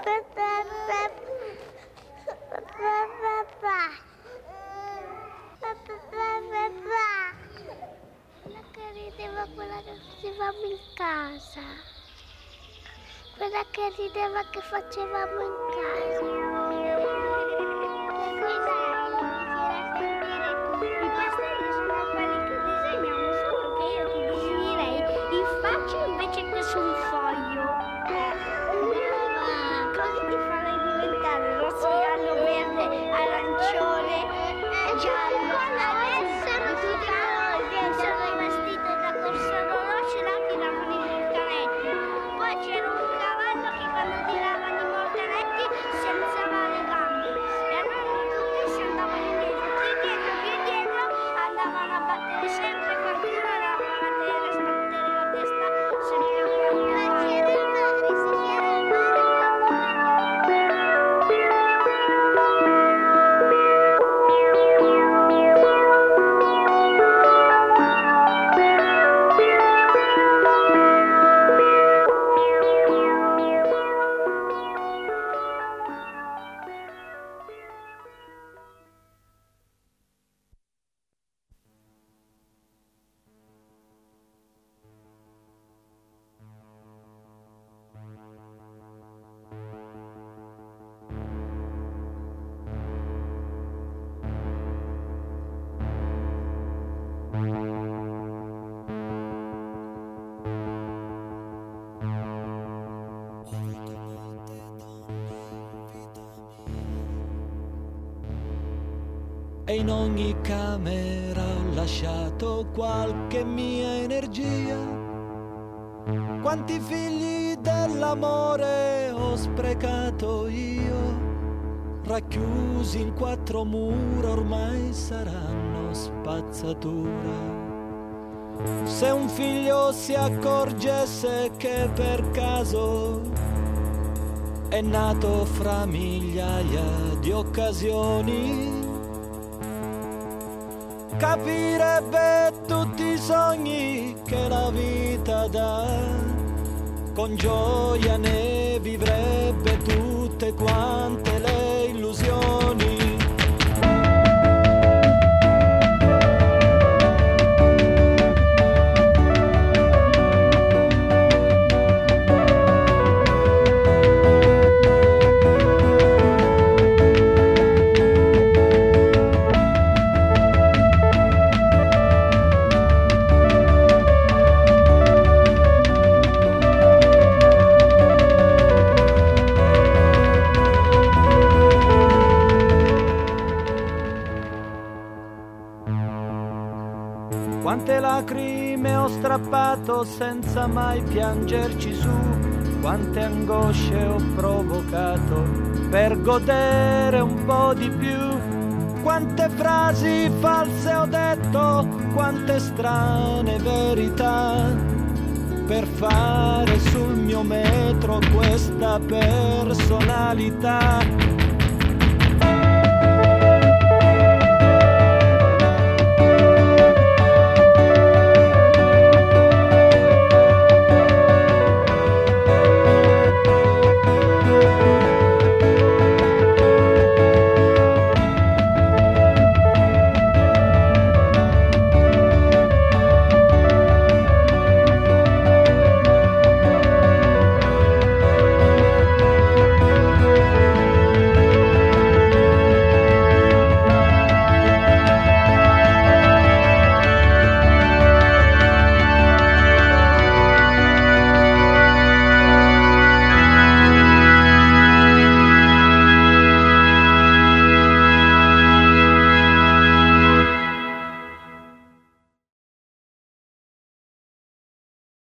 che rideva quella che facevamo in casa. Quella che rideva che facevamo in casa. I pastelli sono quelli che disegniamo, solo che io ti disegnerei in faccia invece che su un foglio. Così ti farei diventare rosso, giallo, verde, arancione, giallo. Essere tutti colori, sono i vestiti da corsa veloce, là tiravano i mortaretti. Poi c'era un cavallo che quando tiravano i mortaretti si alzava le gambe. E allora tutti si andavano indietro, più dietro, andavano a battere sempre, continuavano a battere, sbattere la testa, sempre a guardare. C'era il mare, se c'era il mare. E in ogni camera ho lasciato qualche mia energia. Quanti figli dell'amore ho sprecato io, racchiusi in 4 mura ormai saranno spazzatura. Se un figlio si accorgesse che per caso è nato fra migliaia di occasioni, capirebbe tutti i sogni che la vita dà, con gioia ne vivrebbe tutte quante le illusioni. Quante lacrime ho strappato senza mai piangerci su, quante angosce ho provocato per godere un po' di più, quante frasi false ho detto, quante strane verità, per fare sul mio metro questa personalità.